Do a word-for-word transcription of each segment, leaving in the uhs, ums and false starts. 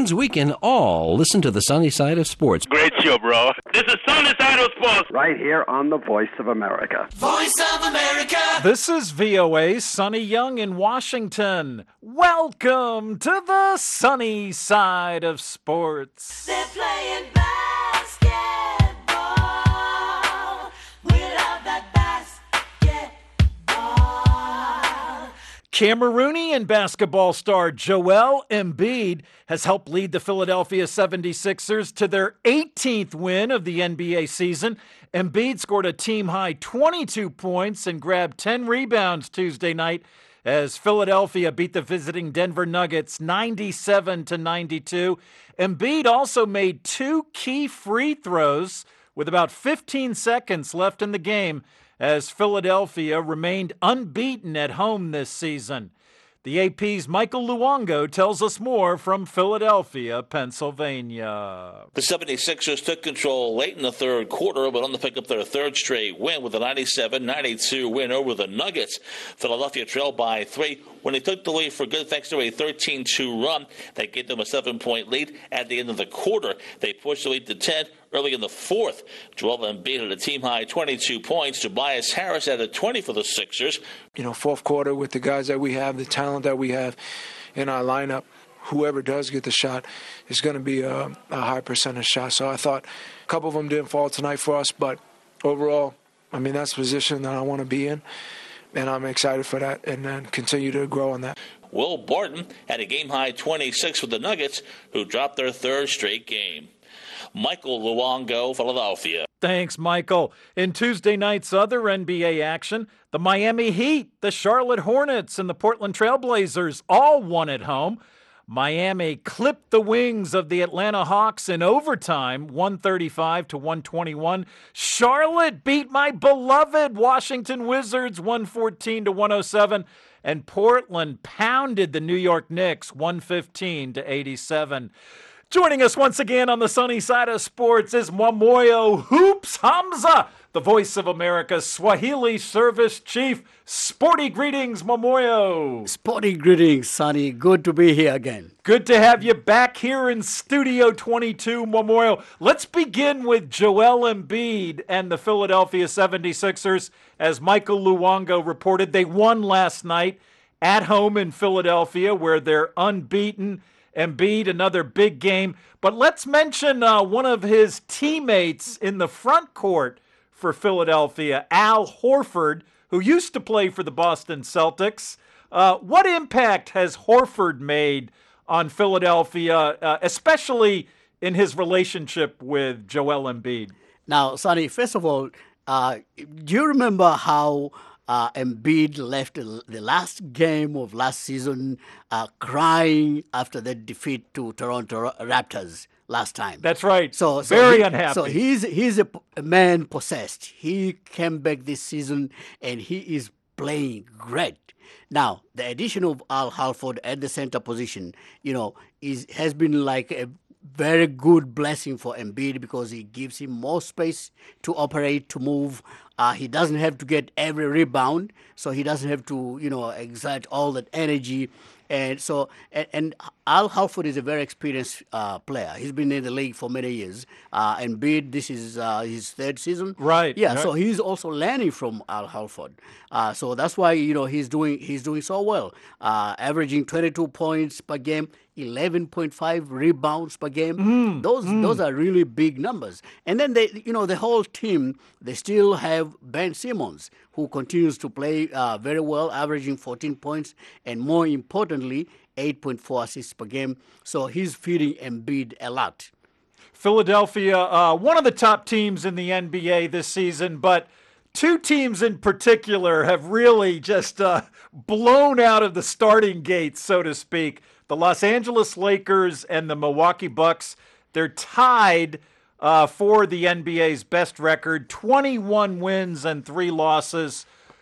means we can all listen to the sunny side of sports. Great show, bro. This is Sunny Side of Sports. Right here on the Voice of America. Voice of America. This is V O A's Sonny Young in Washington. Welcome to the sunny side of sports. They're playing basketball. We love that basketball. Cameroonian basketball star Joel Embiid has helped lead the Philadelphia seventy-sixers to their eighteenth win of the N B A season. Embiid scored a team-high twenty-two points and grabbed ten rebounds Tuesday night as Philadelphia beat the visiting Denver Nuggets ninety-seven to ninety-two. Embiid also made two key free throws with about fifteen seconds left in the game as Philadelphia remained unbeaten at home this season. The A P's Michael Luongo tells us more from Philadelphia, Pennsylvania. The seventy-sixers took control late in the third quarter, but on to pick up their third straight win with a ninety-seven ninety-two win over the Nuggets. Philadelphia trailed by three when they took the lead for good thanks to a thirteen two run that gave them a seven-point lead at the end of the quarter. They pushed the lead to ten early in the fourth. Joel Embiid had a team-high twenty-two points. Tobias Harris added twenty for the Sixers. You know, fourth quarter with the guys that we have, the talent that we have in our lineup, whoever does get the shot is going to be a, a high percentage shot. So I thought a couple of them didn't fall tonight for us, but overall, I mean, that's the position that I want to be in, and I'm excited for that and then continue to grow on that. Will Barton had a game-high twenty-six for the Nuggets, who dropped their third straight game. Michael Luongo, Philadelphia. Thanks, Michael. In Tuesday night's other N B A action, the Miami Heat, the Charlotte Hornets, and the Portland Trailblazers all won at home. Miami clipped the wings of the Atlanta Hawks in overtime, one thirty-five to one twenty-one. Charlotte beat my beloved Washington Wizards, one fourteen to one oh seven. And Portland pounded the New York Knicks, one fifteen to eighty-seven. Joining us once again on the sunny side of sports is Mwamoyo Hoops Hamza, the Voice of America's Swahili Service Chief. Sporty greetings, Mwamoyo. Sporty greetings, Sonny. Good to be here again. Good to have you back here in Studio twenty-two, Mwamoyo. Let's begin with Joel Embiid and the Philadelphia seventy-sixers. As Michael Luongo reported, they won last night at home in Philadelphia, where they're unbeaten. Embiid, another big game. But let's mention uh, one of his teammates in the front court for Philadelphia, Al Horford, who used to play for the Boston Celtics. Uh, what impact has Horford made on Philadelphia, uh, especially in his relationship with Joel Embiid? Now, Sonny, first of all, uh, do you remember how Uh, Embiid left the last game of last season uh, crying after the defeat to Toronto Raptors last time? That's right. So, so very he, unhappy. So he's he's a, a man possessed. He came back this season and he is playing great. Now, the addition of Al Horford at the center position, you know, is has been like a very good blessing for Embiid because he gives him more space to operate, to move. Uh, he doesn't have to get every rebound, so he doesn't have to, you know, exert all that energy. And so, and, and Al Horford is a very experienced uh, player. He's been in the league for many years. Uh, Embiid, this is uh, his third season. Right. Yeah. Right. So he's also learning from Al Horford. Uh, so that's why you know he's doing he's doing so well, uh, averaging twenty-two points per game, eleven point five rebounds per game. Mm, those mm. those are really big numbers. And then they, you know, the whole team, they still have Ben Simmons, who continues to play uh, very well, averaging fourteen points, and more importantly, eight point four assists per game. So he's feeding Embiid a lot. Philadelphia, uh, one of the top teams in the N B A this season, but two teams in particular have really just uh, blown out of the starting gates, so to speak. The Los Angeles Lakers and the Milwaukee Bucks, they're tied uh, for the N B A's best record, twenty-one wins and three losses.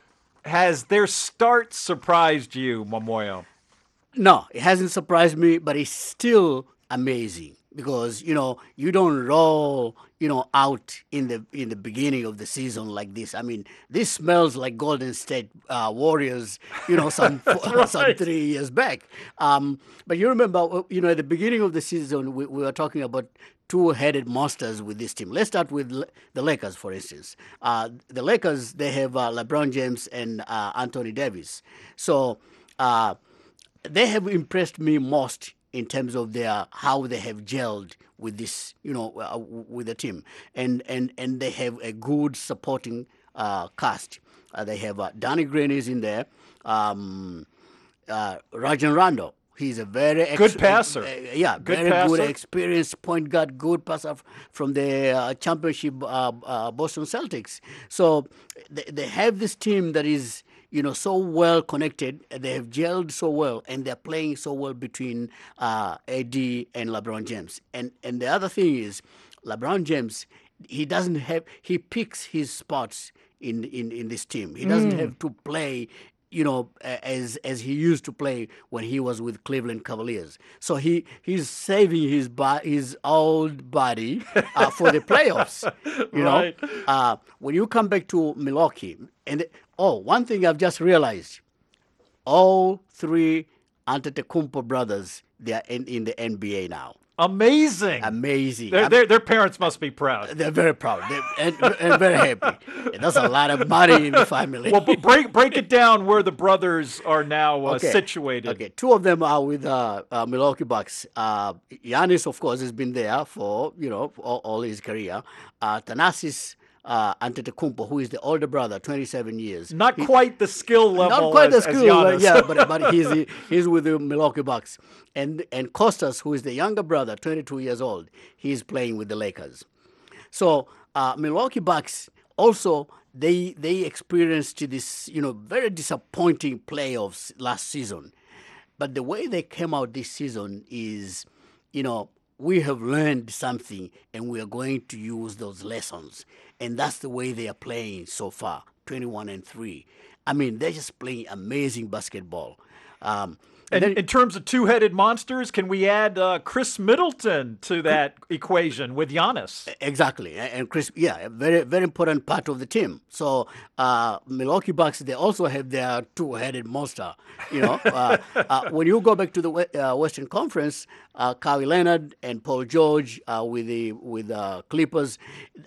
Has their start surprised you, Mwamoyo? No, it hasn't surprised me, but it's still amazing. because you know you don't roll you know out in the in the beginning of the season like this. I mean, this smells like Golden State uh, Warriors, you know, some right. some three years back. Um, but you remember, you know, at the beginning of the season, we, we were talking about two-headed monsters with this team. Let's start with Le- the Lakers, for instance. Uh, the Lakers, they have uh, LeBron James and uh, Anthony Davis. So uh, they have impressed me most in terms of their how they have gelled with this, you know, uh, with the team, and and and they have a good supporting uh, cast. Uh, they have uh, Danny Green is in there, um, uh, Rajon Rondo. He's a very ex- Good passer. Uh, yeah, Good very passer. good, experienced point guard, good passer f- from the uh, championship uh, uh, Boston Celtics. So they, they have this team that is, you know, so well connected. They have gelled so well, and they're playing so well between uh, A D and LeBron James. And and the other thing is, LeBron James, he doesn't have he picks his spots in in, in this team. He doesn't have to play, you know, as as he used to play when he was with Cleveland Cavaliers. So he he's saving his bo- his old body uh, for the playoffs. You Right. know, uh, when you come back to Milwaukee, and oh, one thing I've just realized: all three Antetokounmpo brothers, they are in, in the N B A now. Amazing. Amazing. Their, I'm- their, their parents must be proud. They're very proud They're, and, and very happy. And that's a lot of money in the family. Well, b- break break it down where the brothers are now uh, Okay. situated. Okay, two of them are with uh, uh, Milwaukee Bucks. Uh, Giannis, of course, has been there for you know all, all his career. Uh, Thanasis uh, Antetokounmpo, who is the older brother, twenty-seven years. Not He- quite the skill level. Not quite the as, as skill, uh, Giannis. yeah, but but he's he's with the Milwaukee Bucks, and and Costas, who is the younger brother, twenty-two years old, he's playing with the Lakers. So uh, Milwaukee Bucks also they they experienced this you know very disappointing playoffs last season, but the way they came out this season is, you know, we have learned something and we are going to use those lessons, and that's the way they are playing so far, twenty-one and three. I mean, they're just playing amazing basketball. Um, And then- in terms of two-headed monsters, can we add uh, Chris Middleton to that equation with Giannis? Exactly, A- and Chris, yeah, a very very important part of the team. So uh, Milwaukee Bucks, they also have their two-headed monster. You know, uh, uh, when you go back to the we- uh, Western Conference, uh, Kawhi Leonard and Paul George uh, with the with uh, Clippers,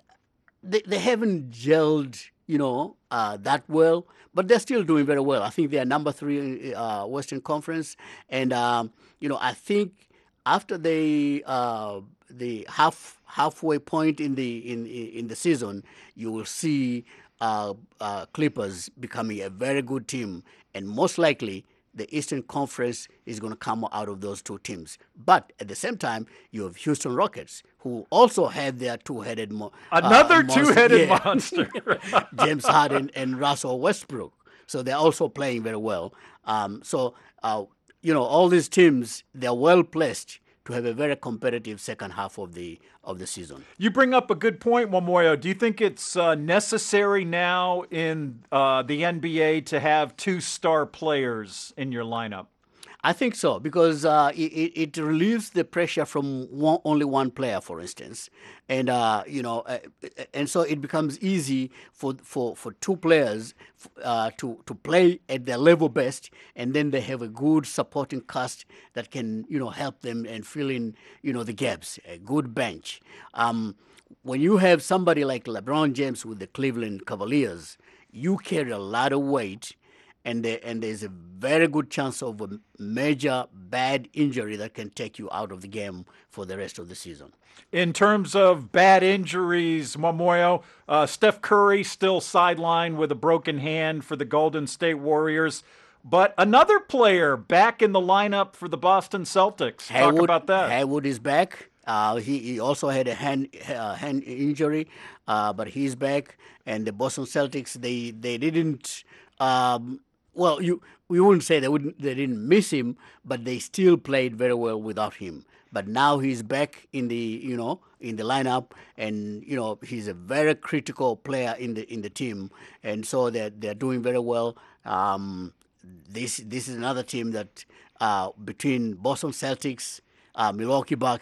they they haven't gelled, you know, uh, that well, but they're still doing very well. I think they are number three in uh, Western Conference, and um, you know, I think after they uh, the half halfway point in the in in the season, you will see uh, uh, Clippers becoming a very good team, and most likely the Eastern Conference is going to come out of those two teams. But at the same time, you have Houston Rockets, who also have their two-headed mo- uh, Another monster- two-headed yeah. monster. James Harden and Russell Westbrook. So they're also playing very well. Um, so, uh, you know, all these teams, they're well placed to have a very competitive second half of the of the season. You bring up a good point, Wamoyo. Do you think it's uh, necessary now in uh, the N B A to have two star players in your lineup? I think so, because uh, it, it it relieves the pressure from one, only one player, for instance, and uh, you know, uh, and so it becomes easy for for, for two players uh, to to play at their level best, and then they have a good supporting cast that can you know help them and fill in you know the gaps. A good bench. Um, when you have somebody like LeBron James with the Cleveland Cavaliers, you carry a lot of weight. And, there, and there's a very good chance of a major bad injury that can take you out of the game for the rest of the season. In terms of bad injuries, Wamoyo, uh, Steph Curry still sidelined with a broken hand for the Golden State Warriors. But another player back in the lineup for the Boston Celtics. Talk Haywood, about that. Haywood is back. Uh, he, he also had a hand uh, hand injury, uh, but he's back. And the Boston Celtics, they they didn't. Um, Well, you we wouldn't say they wouldn't they didn't miss him, but they still played very well without him. But now he's back in the you know in the lineup, and you know he's a very critical player in the in the team, and so they're they're doing very well. Um, this this is another team that uh, between Boston Celtics, uh, Milwaukee Bucks,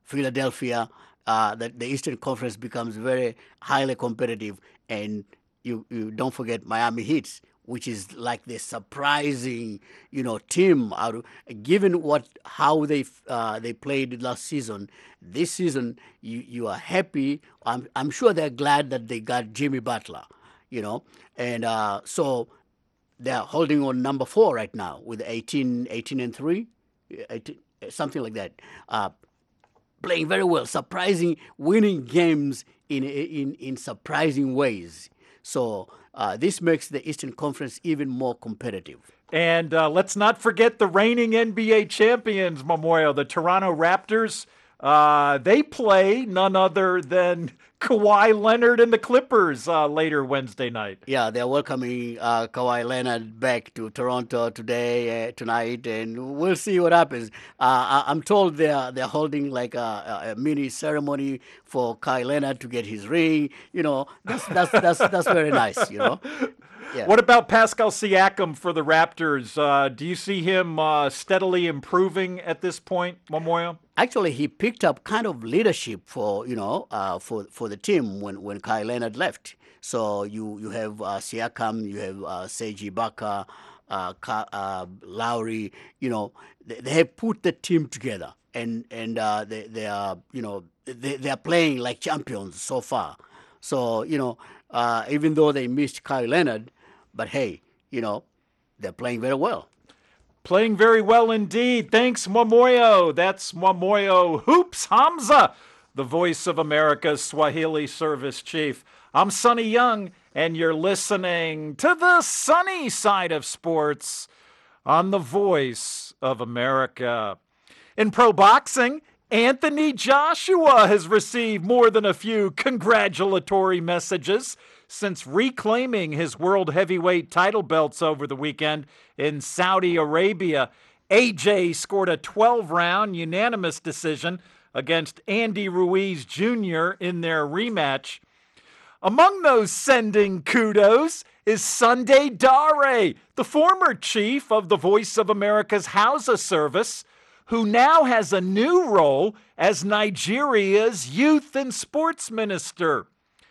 Philadelphia, uh, that the Eastern Conference becomes very highly competitive, and you, you don't forget Miami Heat, which is like the surprising, you know, team. Out of, given what how they uh, they played last season, this season you, you are happy. I'm I'm sure they're glad that they got Jimmy Butler, you know, and uh, so they're holding on number four right now with eighteen, eighteen and three, eighteen, something like that. Uh, playing very well, surprising, winning games in in in surprising ways. So uh, this makes the Eastern Conference even more competitive. And uh, let's not forget the reigning N B A champions, Memorial, the Toronto Raptors. Uh, they play none other than Kawhi Leonard and the Clippers uh, later Wednesday night. Yeah, they're welcoming uh, Kawhi Leonard back to Toronto today, uh, tonight, and we'll see what happens. Uh, I- I'm told they're they're holding like a, a mini ceremony for Kawhi Leonard to get his ring. You know, that's that's that's that's very nice. You know. Yeah. What about Pascal Siakam for the Raptors? Uh, do you see him uh, steadily improving at this point, Memorial? Actually, he picked up kind of leadership for you know uh, for for the team when when Kawhi Leonard left. So you you have uh, Siakam, you have uh, Serge Ibaka, uh, Ka- uh, Lowry. You know they, they have put the team together, and and uh, they they are you know they they are playing like champions so far. So you know uh, even though they missed Kawhi Leonard, but hey, you know they're playing very well. Playing very well indeed. Thanks, Mwamoyo. That's Mwamoyo Hoops Hamza, the Voice of America's Swahili Service Chief. I'm Sonny Young, and you're listening to the sunny side of sports on the Voice of America. In pro boxing, Anthony Joshua has received more than a few congratulatory messages since reclaiming his world heavyweight title belts over the weekend in Saudi Arabia. A J scored a twelve-round unanimous decision against Andy Ruiz Junior in their rematch. Among those sending kudos is Sunday Dare, the former chief of the Voice of America's Hausa service, who now has a new role as Nigeria's youth and sports minister.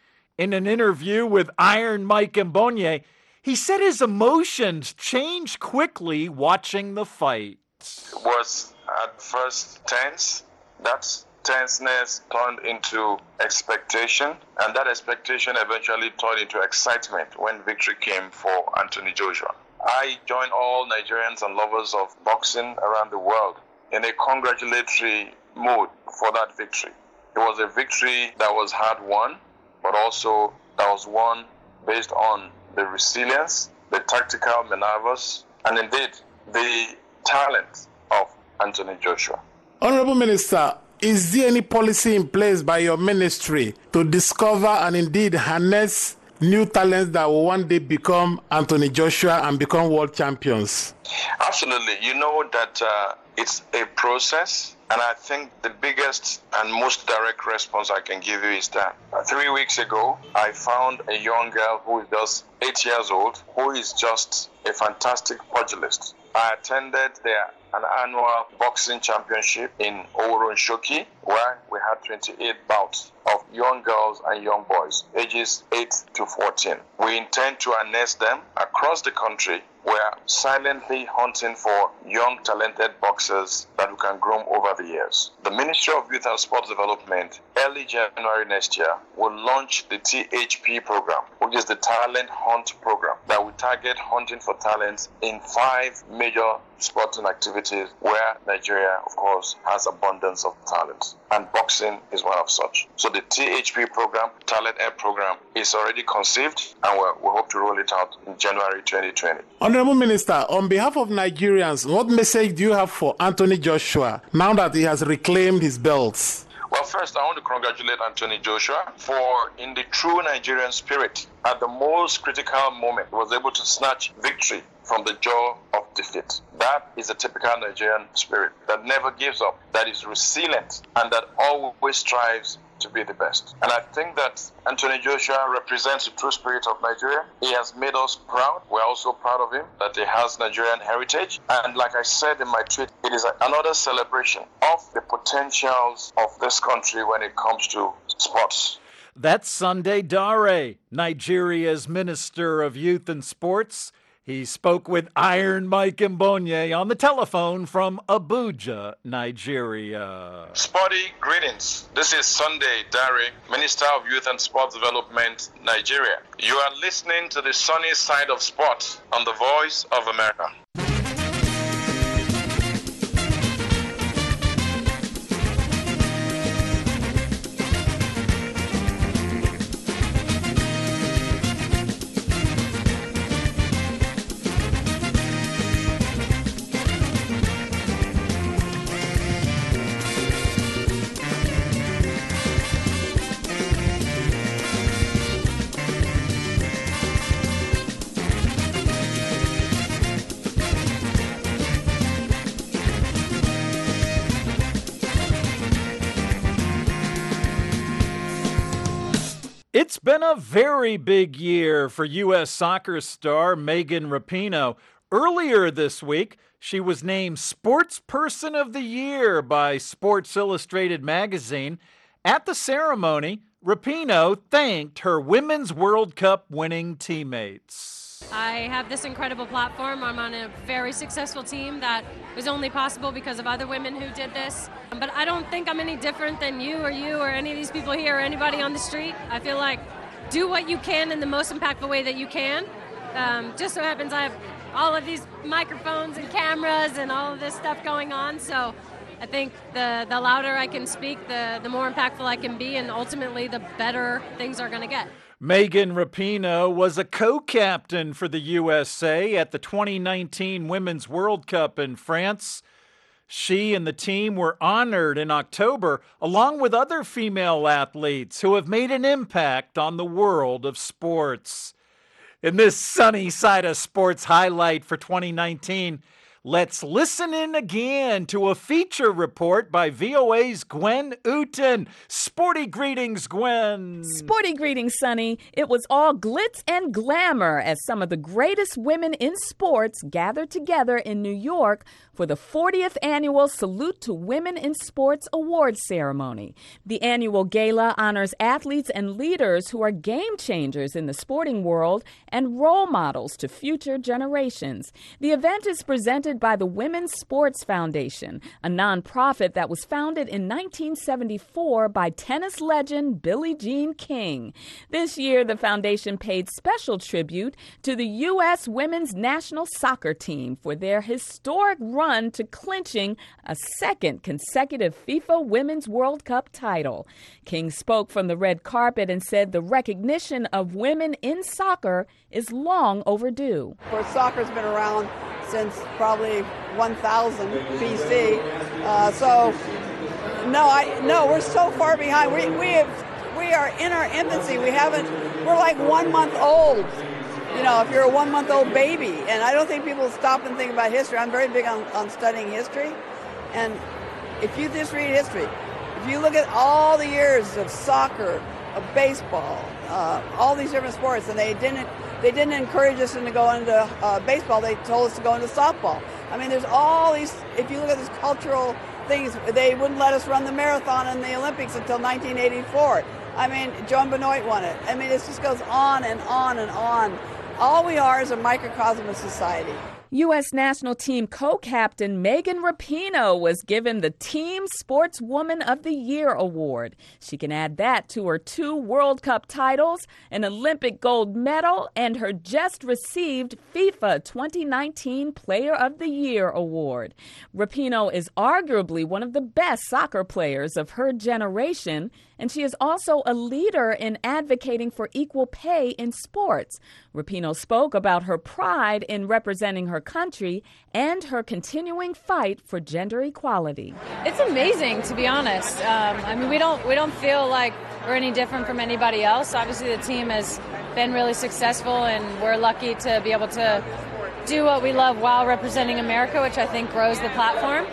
In an interview with Iron Mike Mbonye, he said his emotions changed quickly watching the fight. Was at first tense. That tenseness turned into expectation, and that expectation eventually turned into excitement when victory came for Anthony Joshua. I join all Nigerians and lovers of boxing around the world in a congratulatory mood for that victory. It was a victory that was hard won, but also that was won based on the resilience, the tactical maneuvers, and indeed the talent of Anthony Joshua. Honorable Minister, is there any policy in place by your ministry to discover and indeed harness new talents that will one day become Anthony Joshua and become world champions? Absolutely. You know that uh, it's a process. And I think the biggest and most direct response I can give you is that uh, three weeks ago, I found a young girl who is just eight years old, who is just a fantastic pugilist. I attended their an annual boxing championship in Oworonshoki, where we had twenty-eight bouts of young girls and young boys, ages eight to fourteen. We intend to harness them across the country. We're silently hunting for young, talented boxers that we can groom over the years. The Ministry of Youth and Sports Development, early January next year, will launch the T H P program, which is the Talent Hunt program, that will target hunting for talents in five major sporting activities where Nigeria, of course, has abundance of talent. And boxing is one of such. So the T H P program, Talent Air program, is already conceived, and we're, we hope to roll it out in January twenty twenty. Honorable Minister, on behalf of Nigerians, what message do you have for Anthony Joshua now that he has reclaimed his belts? Well, first, I want to congratulate Anthony Joshua for, in the true Nigerian spirit, at the most critical moment, he was able to snatch victory from the jaw of defeat. That is a typical Nigerian spirit that never gives up, that is resilient, and that always strives to be the best. And I think that Anthony Joshua represents the true spirit of Nigeria. He has made us proud. We're also proud of him, that he has Nigerian heritage. And like I said in my tweet, it is another celebration of the potentials of this country when it comes to sports. That's Sunday Dare, Nigeria's Minister of Youth and Sports. He spoke with Iron Mike Mbonye on the telephone from Abuja, Nigeria. Sporty greetings. This is Sunday Dare, Minister of Youth and Sports Development, Nigeria. You are listening to the sunny side of sports on the Voice of America. It's been a very big year for U S soccer star Megan Rapinoe. Earlier this week, she was named Sports Person of the Year by Sports Illustrated magazine. At the ceremony, Rapinoe thanked her Women's World Cup winning teammates. I have this incredible platform. I'm on a very successful team that was only possible because of other women who did this. But I don't think I'm any different than you or you or any of these people here or anybody on the street. I feel like do what you can in the most impactful way that you can. Um, just so happens I have all of these microphones and cameras and all of this stuff going on. So I think the, the louder I can speak, the, the more impactful I can be, and ultimately the better things are going to get. Megan Rapinoe was a co-captain for the U S A at the twenty nineteen Women's World Cup in France. She and the team were honored in October, along with other female athletes who have made an impact on the world of sports. In this sunny side of sports highlight for twenty nineteen, let's listen in again to a feature report by V O A's Gwen Uten. Sporty greetings, Gwen. Sporty greetings, Sonny. It was all glitz and glamour as some of the greatest women in sports gathered together in New York for the fortieth annual Salute to Women in Sports Awards ceremony. The annual gala honors athletes and leaders who are game changers in the sporting world and role models to future generations. The event is presented by the Women's Sports Foundation, a nonprofit that was founded in nineteen seventy-four by tennis legend Billie Jean King. This year, the foundation paid special tribute to the U S women's national soccer team for their historic run to clinching a second consecutive FIFA Women's World Cup title. King spoke from the red carpet and said the recognition of women in soccer is long overdue. Of course, soccer's been around since probably one thousand B C. Uh, so, no, I no, we're so far behind. We we have we are in our infancy. We haven't. We're like one month old. You know, if you're a one-month-old baby, and I don't think people stop and think about history. I'm very big on, on studying history, and if you just read history, if you look at all the years of soccer, of baseball, uh, all these different sports, and they didn't they didn't encourage us to go into uh, baseball. They told us to go into softball. I mean, there's all these. If you look at these cultural things, they wouldn't let us run the marathon in the Olympics until nineteen eighty-four. I mean, Joan Benoit won it. I mean, it just goes on and on and on. All we are is a microcosm of society. U S national team co-captain Megan Rapinoe was given the Team Sportswoman of the Year award. She can add that to her two World Cup titles, an Olympic gold medal, and her just-received FIFA twenty nineteen Player of the Year award. Rapinoe is arguably one of the best soccer players of her generation, and she is also a leader in advocating for equal pay in sports. Rapinoe spoke about her pride in representing her country and her continuing fight for gender equality. It's amazing, to be honest. Um, I mean, we don't we don't feel like we're any different from anybody else. Obviously, the team has been really successful, and we're lucky to be able to do what we love while representing America, which I think grows the platform.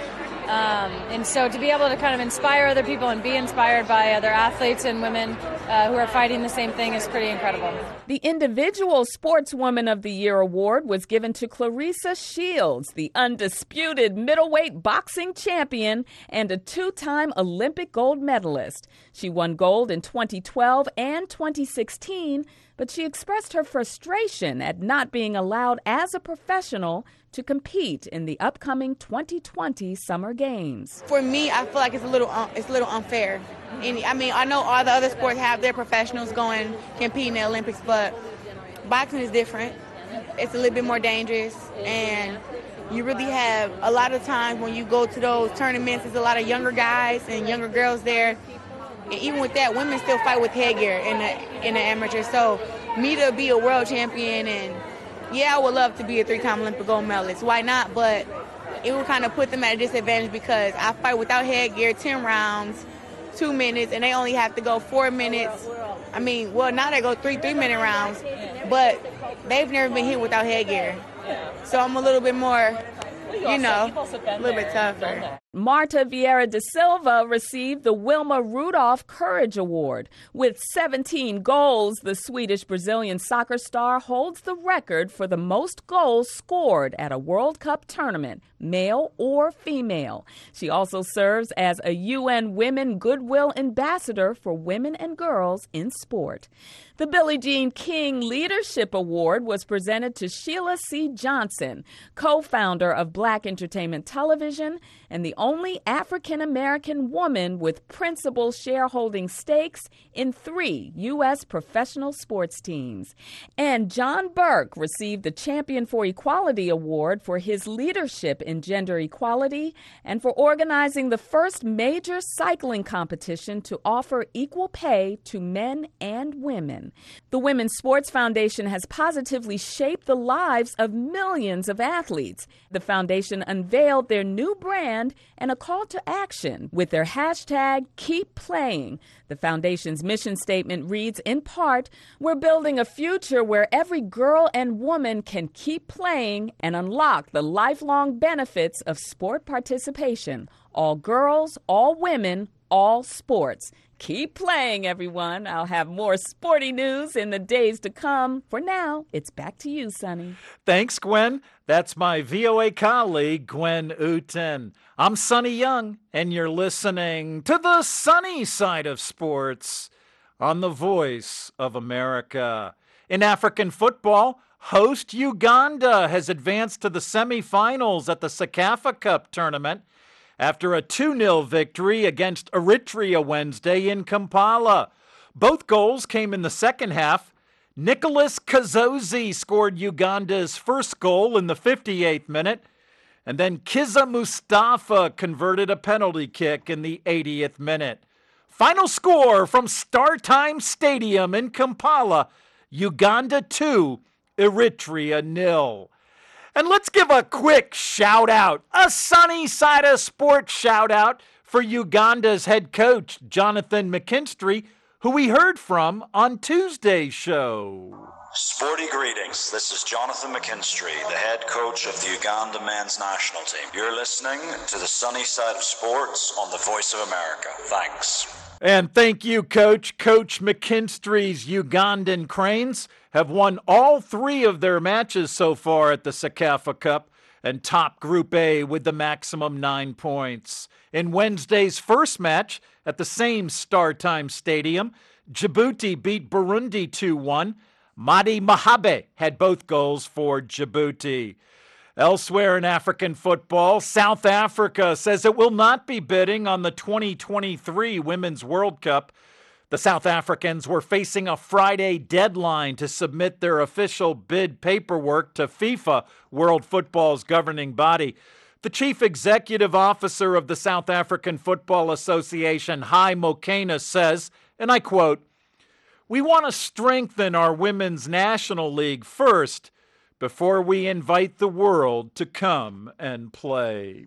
Um, and so to be able to kind of inspire other people and be inspired by other athletes and women uh, who are fighting the same thing is pretty incredible. The Individual Sportswoman of the Year award was given to Clarissa Shields, the undisputed middleweight boxing champion and a two-time Olympic gold medalist. She won gold in twenty twelve and twenty sixteen, but she expressed her frustration at not being allowed as a professional to compete in the upcoming twenty twenty Summer Games. For me, I feel like it's a little un- it's a little unfair. And I mean, I know all the other sports have their professionals going compete in the Olympics, but boxing is different. It's a little bit more dangerous, and you really have a lot of times when you go to those tournaments, there's a lot of younger guys and younger girls there. And even with that, women still fight with headgear in the in the amateur. So me to be a world champion, and yeah, I would love to be a three-time Olympic gold medalist. Why not? But it would kind of put them at a disadvantage because I fight without headgear, ten rounds, two minutes, and they only have to go four minutes. I mean, well, now they go three three-minute rounds, but they've never been hit without headgear. So I'm a little bit more, you know, a little bit tougher. Marta Vieira da Silva received the Wilma Rudolph Courage Award. With seventeen goals, the Swedish-Brazilian soccer star holds the record for the most goals scored at a World Cup tournament, male or female. She also serves as a U N Women Goodwill Ambassador for women and girls in sport. The Billie Jean King Leadership Award was presented to Sheila C. Johnson, co-founder of Black Entertainment Television and the only African-American woman with principal shareholding stakes in three U S professional sports teams. And John Burke received the Champion for Equality Award for his leadership in gender equality and for organizing the first major cycling competition to offer equal pay to men and women. The Women's Sports Foundation has positively shaped the lives of millions of athletes. The foundation unveiled their new brand and a call to action with their hashtag Keep Playing. The foundation's mission statement reads, in part, "We're building a future where every girl and woman can keep playing and unlock the lifelong benefits of sport participation. All girls, all women, all sports. Keep playing, everyone." I'll have more sporty news in the days to come. For now, it's back to you, Sonny. Thanks, Gwen. That's my V O A colleague, Gwen Uten. I'm Sonny Young, and you're listening to the sunny side of sports on the Voice of America. In African football, host Uganda has advanced to the semifinals at the CECAFA Cup tournament after a two nil victory against Eritrea Wednesday in Kampala. Both goals came in the second half. Nicholas Kazozi scored Uganda's first goal in the fifty-eighth minute, and then Kiza Mustafa converted a penalty kick in the eightieth minute. Final score from StarTimes Stadium in Kampala, Uganda two, Eritrea nil. And let's give a quick shout out, a sunny side of sports shout out for Uganda's head coach, Jonathan McKinstry, who we heard from on Tuesday's show. Sporty greetings. This is Jonathan McKinstry, the head coach of the Uganda men's national team. You're listening to the sunny side of sports on the Voice of America. Thanks. And thank you, Coach. Coach McKinstry's Ugandan Cranes have won all three of their matches so far at the CECAFA Cup and top Group A with the maximum nine points. In Wednesday's first match at the same StarTimes Stadium, Djibouti beat Burundi two one. Madi Mahabe had both goals for Djibouti. Elsewhere in African football, South Africa says it will not be bidding on the twenty twenty-three Women's World Cup. The South Africans were facing a Friday deadline to submit their official bid paperwork to FIFA, World Football's governing body. The chief executive officer of the South African Football Association, Hai Mokena, says, and I quote, "We want to strengthen our Women's National League first before we invite the world to come and play."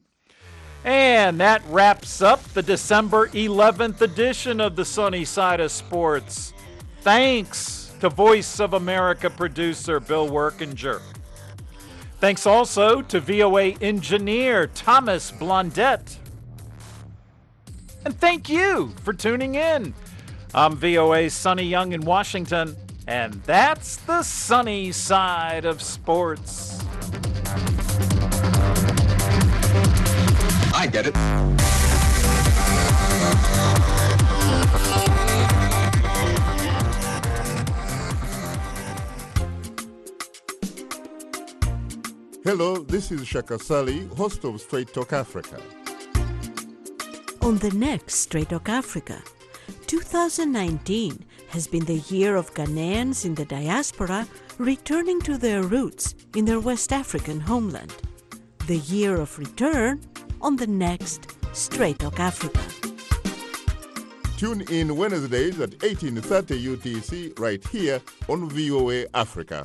And that wraps up the December eleventh edition of the Sunny Side of Sports. Thanks to Voice of America producer Bill Workinger. Thanks also to V O A engineer Thomas Blondett. And thank you for tuning in. I'm V O A's Sonny Young in Washington, and that's the sunny side of sports. I get it. Hello, this is Shaka Sali, host of Straight Talk Africa. On the next Straight Talk Africa, two thousand nineteen has been the year of Ghanaians in the diaspora returning to their roots in their West African homeland. The year of return on the next Straight Talk Africa. Tune in Wednesdays at eighteen thirty U T C right here on V O A Africa.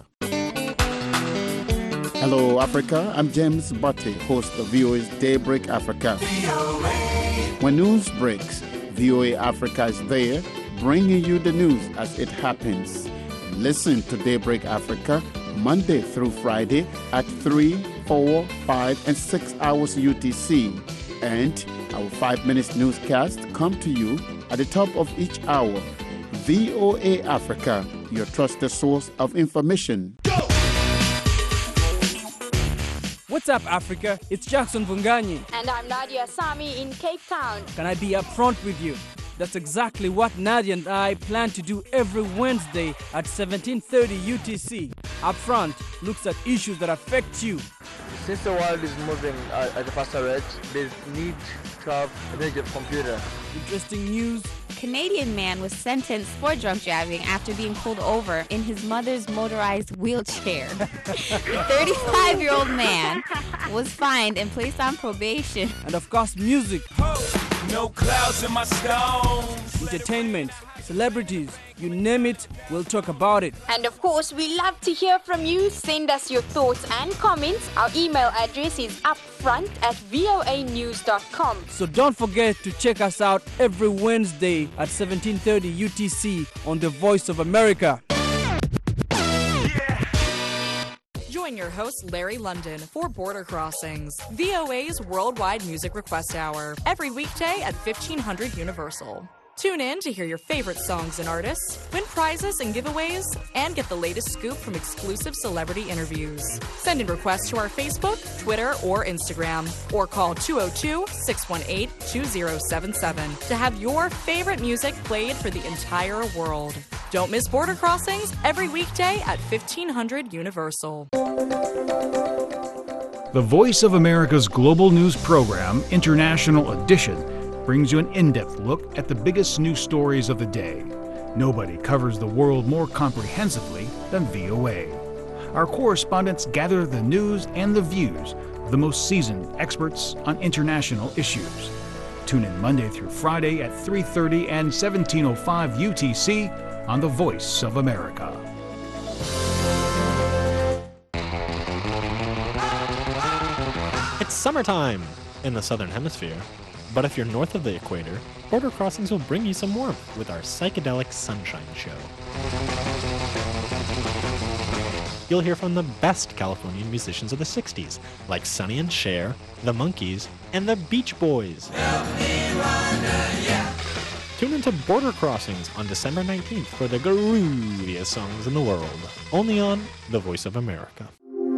Hello, Africa. I'm James Butte, host of V O A's Daybreak Africa. When news breaks, V O A Africa is there, bringing you the news as it happens. Listen to Daybreak Africa Monday through Friday at three, four, five, and six hours U T C. And our five minutes newscast come to you at the top of each hour. V O A Africa, your trusted source of information. What's up, Africa? It's Jackson Vunganyi. And I'm Nadia Sami in Cape Town. Can I be upfront with you? That's exactly what Nadia and I plan to do every Wednesday at seventeen thirty U T C. Upfront looks at issues that affect you. Since the world is moving uh, at a faster rate, there's need to have a major computer. Interesting news. Canadian man was sentenced for drunk driving after being pulled over in his mother's motorized wheelchair. The thirty-five-year-old man was fined and placed on probation. And of course, music. No clouds in my stones. Entertainment, celebrities, you name it, we'll talk about it. And of course, we love to hear from you. Send us your thoughts and comments. Our email address is upfront at voa news dot com. So don't forget to check us out every Wednesday at seventeen thirty U T C on The Voice of America. Join your host, Larry London, for Border Crossings, V O A's Worldwide Music Request Hour, every weekday at fifteen hundred Universal. Tune in to hear your favorite songs and artists, win prizes and giveaways, and get the latest scoop from exclusive celebrity interviews. Send in requests to our Facebook, Twitter, or Instagram, or call two oh two, six one eight, two oh seven seven to have your favorite music played for the entire world. Don't miss Border Crossings every weekday at fifteen hundred Universal. The Voice of America's global news program, International Edition, brings you an in-depth look at the biggest news stories of the day. Nobody covers the world more comprehensively than V O A. Our correspondents gather the news and the views of the most seasoned experts on international issues. Tune in Monday through Friday at three thirty and seventeen oh five U T C on The Voice of America. It's summertime in the Southern Hemisphere. But if you're north of the equator, Border Crossings will bring you some warmth with our Psychedelic Sunshine Show. You'll hear from the best Californian musicians of the sixties, like Sonny and Cher, the Monkees, and the Beach Boys. Tune into Border Crossings on December nineteenth for the grooviest songs in the world, only on The Voice of America.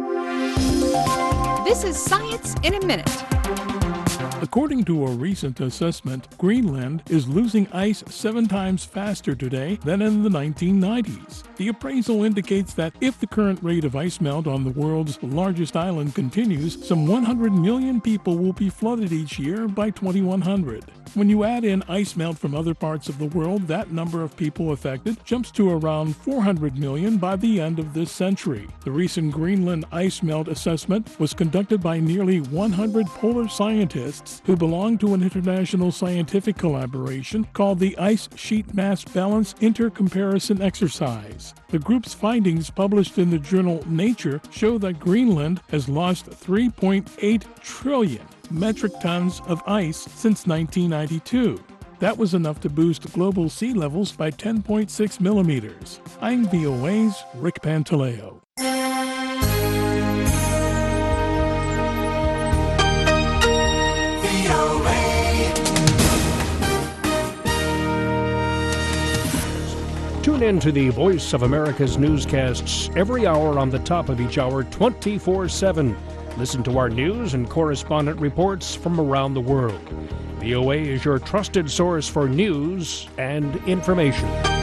This is Science in a Minute. According to a recent assessment, Greenland is losing ice seven times faster today than in the nineteen nineties. The appraisal indicates that if the current rate of ice melt on the world's largest island continues, some one hundred million people will be flooded each year by twenty-one hundred. When you add in ice melt from other parts of the world, that number of people affected jumps to around four hundred million by the end of this century. The recent Greenland ice melt assessment was conducted by nearly one hundred polar scientists who belong to an international scientific collaboration called the Ice Sheet Mass Balance Intercomparison Exercise. The group's findings, published in the journal Nature, show that Greenland has lost three point eight trillion metric tons of ice since nineteen ninety-two. That was enough to boost global sea levels by ten point six millimeters. I'm V O A's Rick Pantaleo. in to the Voice of America's newscasts every hour on the top of each hour, twenty-four seven. Listen to our news and correspondent reports from around the world. V O A is your trusted source for news and information.